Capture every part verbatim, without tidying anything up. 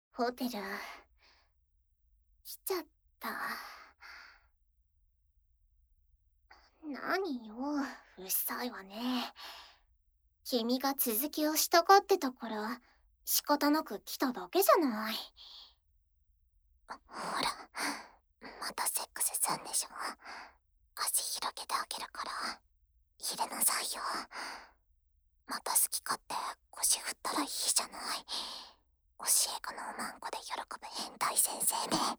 ホテル、来ちゃった。何よ、うっさいわね。君が続きをしたがってたから、仕方なく来ただけじゃない。 ほら、またセックスすんでしょ。足広げてあげるから、入れなさいよ。また好き勝手腰振ったらいいじゃない。教え子のおまんこで喜ぶ変態先生ね。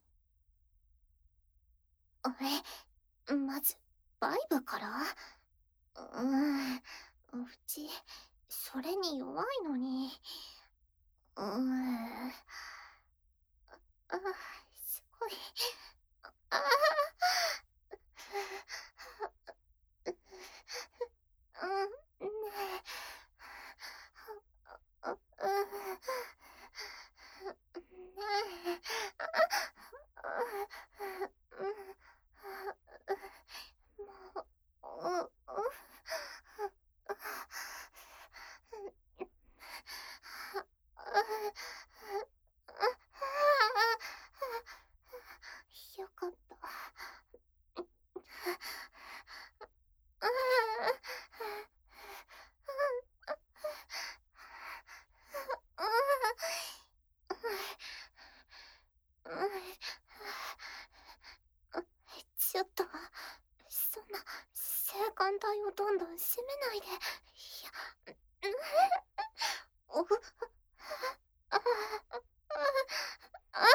え、まず、バイブからうーん、うち、それに弱いのに。うーん。あ、すごい。ああ。うん、ねえ。う、う、ねえ。もう、う、う、よかった。ちょっと、そんな、性感帯をどんどん攻めないで。いや、おふ、あ、あ、あ、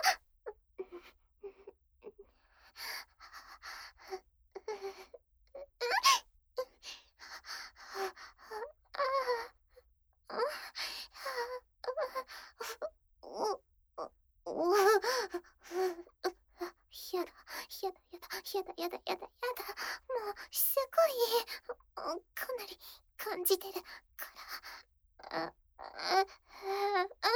お、お、やだ、やだ、やだ、やだ、やだ、やだ、やだ。もう、すごい、かなり感じてるから。あ、あ、あ、あ、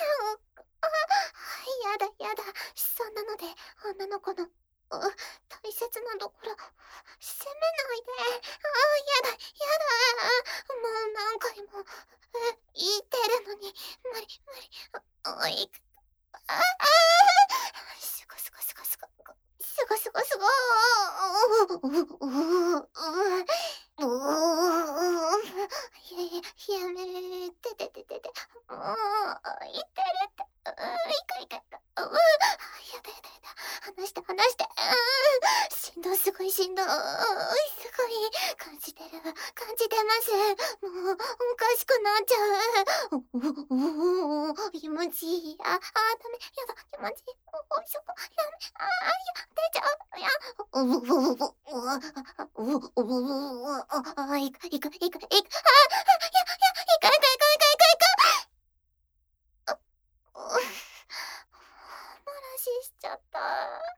やだ、やだ。そんなので、女の子の、大切なところ、責めないで。あ、やだ、やだ。もう何回も、言ってるのに、無理、無理。おい、ああ、すごすごすごすご。すごすごすご。ううや、やめててててて。もう、いてるって。いかいかいか。うやだやだやだ。離して離して。しんどい、すごいしんどい。すごい。感じてる。感じてます。もう、おかしくなっちゃう。おお、気持ちいい。あ、あ、ダメ。やだ、気持ちいい。おいしょ。やめ。あ、いや、出ちゃう。いや、おおおおおおおあ、いく、いく、いく、いく。あ、いや、いや、いかいかいかいかいかいか。お、漏らししちゃった。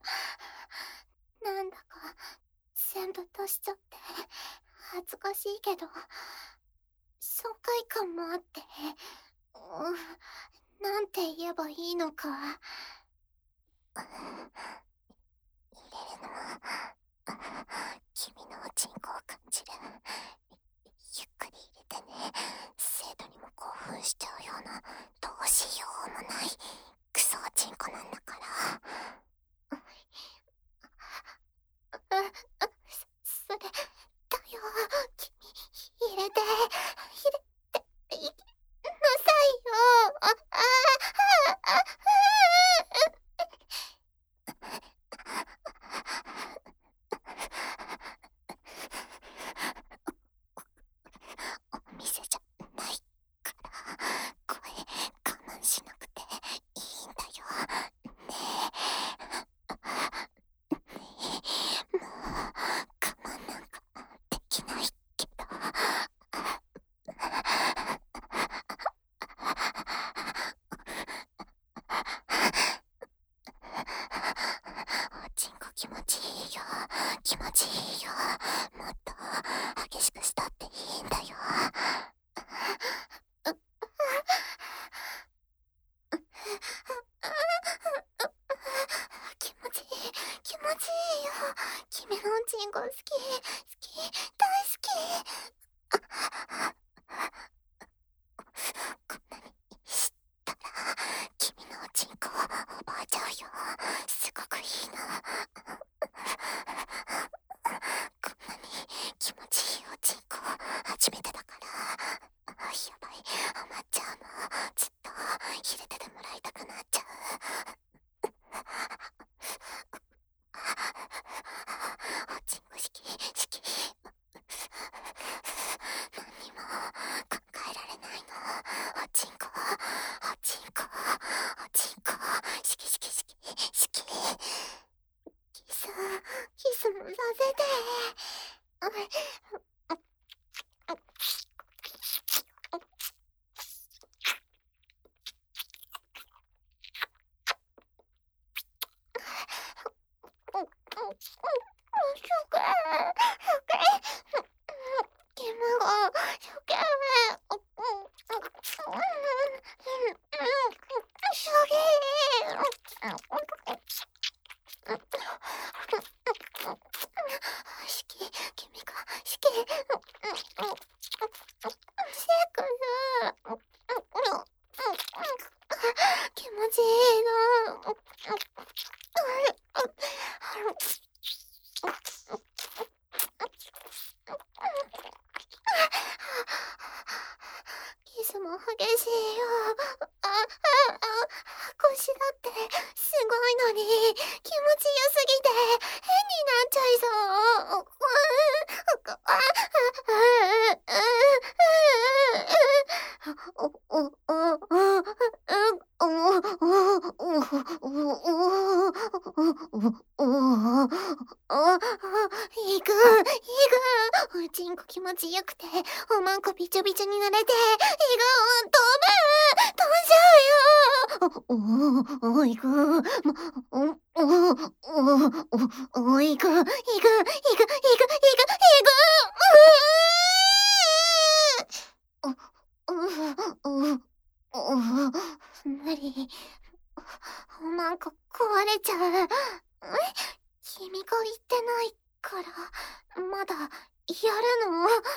なんだか、全部出しちゃって、恥ずかしいけど、爽快感もあって、うん、なんて言えばいいのか。 入れるのは、君のおちんこを感じる。ゆっくり入れてね。生徒にも興奮しちゃうような、どうしようもないクソおちんこなんだから。 あ、あ、そ、それ、だよ。君、入れて、入れて、いきなさいよ。あ、あ、あ、あ、あ、 お店じゃないから、声我慢しなくていいんだよ。ねえ。ねえ。もう、我慢なんかできないけど。おちんこ気持ちいいよ。気持ちいいよ。もっと激しくしたっていいんだよ。 気持ちいい、気持ちいいよ。君のおちんこ好き、好き、大好き。 こんなにしたら、君のおちちんこ覚えちゃうよ。すごくいいな。こんなに気持ちいいおちんこ初めてだから、やばい、ハマっちゃうな。ずっと入れててもらいたくなっちゃう。おちんこ式式何にも考えられないの。おちんこおちんこおちんこ式式式式。 キスキスもさせて。気持ちいいな。キスも激しいよ。あ、あ、あ、腰だってすごいのに気持ちよすぎて変になっちゃいそう。お、お、お、お、いく、いく、おちんこ気持ちよくて、おまんこびちょびちょになれて、いく、飛ぶ、飛んじゃうよ。お、お、いく、お、お、お、お、いく、いく、いく、いく、いく、いく、いく、うーお、お、無理。おまんこ壊れちゃう。君が言ってないから、まだ、やるの？いや、いや、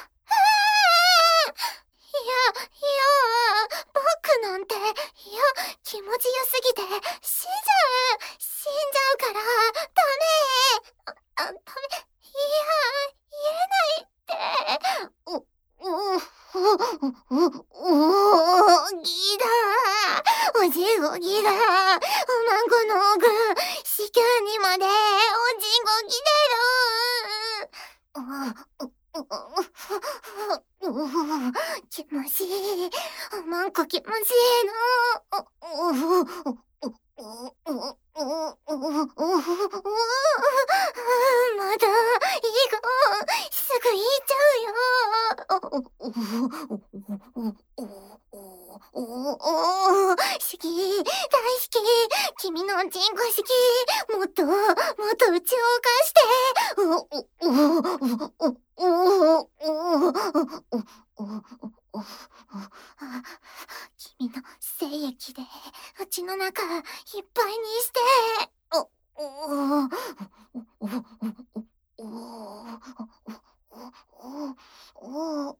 僕なんて、いや、気持ちよすぎて、死んじゃう、死んじゃうから、ダメ。あ、ダメ。いや、言えないって。お、お、お、お、お、ギだ。おじごぎだ。おまんこの奥、子宮にまで、おじごぎ出る。お、お、お、気持ちいい。おまんこ気持ちいいの。お、お、お、お、お、お、まだ、いい子、すぐ行っちゃうよ。お、お、お、お、お、好き、大好き、君のチンコ好き、もっと、もっと内を貸して。お、お、お、お、お、お、お、お、君の精液で、うちの中、いっぱいにして。お、お、お、お、お、お、お、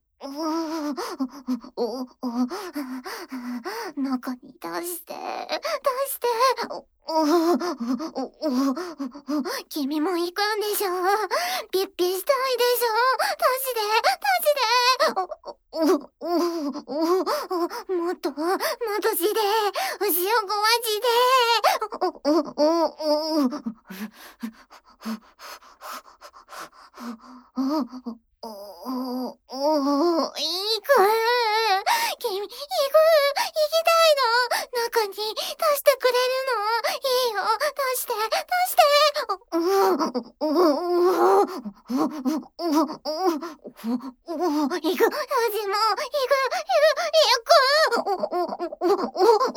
お、お、中に出して、出して、お、お、お、君も行くんでしょ？ピッピしたいでしょ？出して、出して、お、お、お、お、もっと、もっとして、牛をごわじで、お、お、お、お、お、お、お、いく。君、行く、行きたいの。中に出してくれるの。いいよ、出して、出して。お、お、お、お、お、行く、私も、行く、行く、行く、お、お、お、お、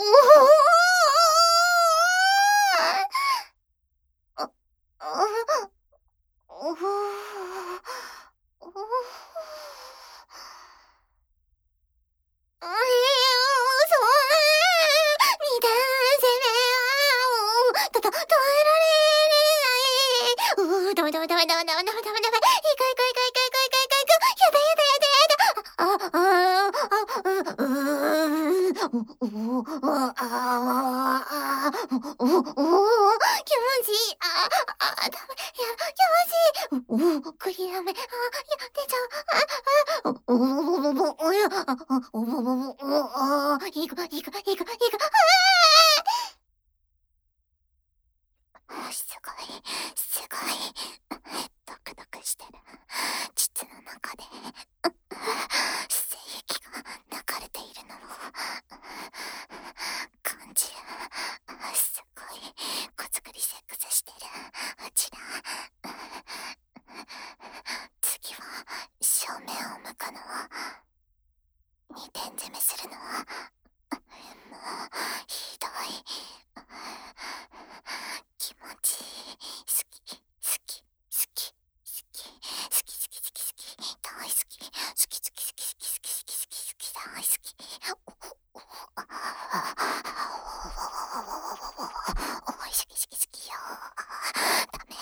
お、お、ダメダメダメダメダメダメダメダメ。いかいかいかいかいかいかいかいかい。やだやだやだやだ。あ、あ、あ、う、う、う、あ、あ、あ、 あ、お、お、お、お、気持ちいい。あ、あ、ダメ。いや、気持ちいい。お、お、クリアめ。あ、いや、出ちゃう。あ、あ、お、お、お、お、お、お、や、あ、あ、お、お、お、お、お、あ、いいか、いいか、いいか、いいか、 すごい、すごい。ドクドクしてる。膣の中で、精液が流れているのを感じる。すごい、こつくりセックスしてる。うちら。次は、正面を向くの。二点攻めするの。もう、ひどい。気持ちいい。好き、好き、好き、好き、好き、好き、好き、好き、大好き、好き、好き、好き、好き、好き、好き、好き、大好き。おいしきしきしきよ。ダメ。い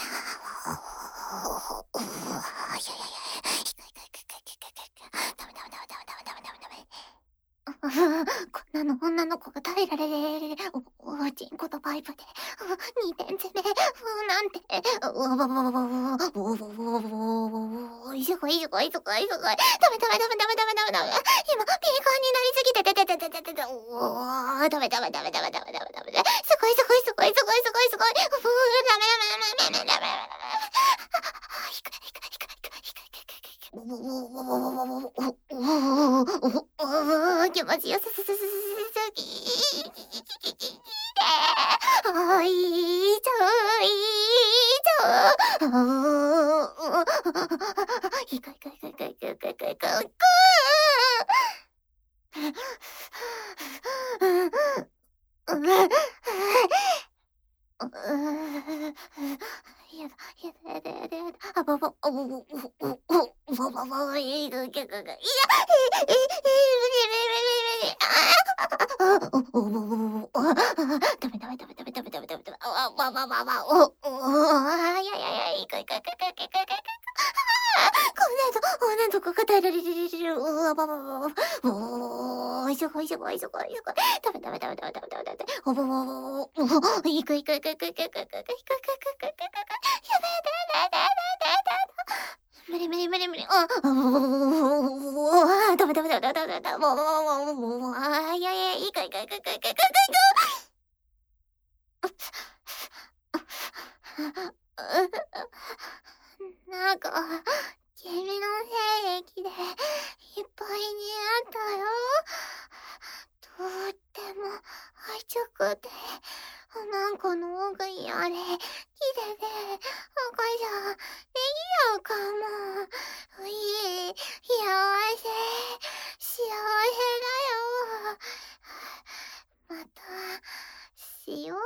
やいやいや、いかいかいかいかいかいかいかい。ダメダメダメダメダメダメダメダメ。 こんなの女の子が耐えられれれお、おちんことパイプで、二点攻め、なんて、おわわわわわわ、おわわわわ、いそこいそこいそこいそこ、ダメダメダメダメダメダメダメ、今、ピーカーになりすぎてててててててて、おー、ダメダメダメダメダメダメダメ、すごいすごいすごいすごいすごいすごい、ふー、ダメダメダメダメダメダメダメ、ひかひかひかひかひかひかひかひか、おおおおおおおおおお、気持ちよささささささぎあー、いいぞいいぞあー、いかいかいかいかいかいかいかいかいかやだやだやだやだ、あばば、おおおおおばばば、いいかいかいかいかい、いや、ええええ、ああ、おおおお、あ、ダメダメダメダメダメダメダメダメ、あ、わわわわ、おお、あ、いやいやいや、いかいかいかいかいかいかいかいかい、あ、こんなの、こんなとこ答えられるれれる、うわばばばば、おお、すごいすごいすごいすごい、ダメダメダメダメダメダメダメ、おぼぼぼぼ、お、いかいかいかいかいかいかいかいかいかいかいかいかいかいかい、やだやだやだやだやだやだ。無理無理無理無理。あ、あ、ダメダメダメダメダメダメ。もう、もう、もう、もう、あ、いやいや、いいかいかいかいかいかいかいかいかい。なんか、君の精液でいっぱいになったよ。とっても愛着で、なんかの奥にあれ、きれで、赤じゃ、できようかも。うい、幸せ、幸せだよ。また、しよう。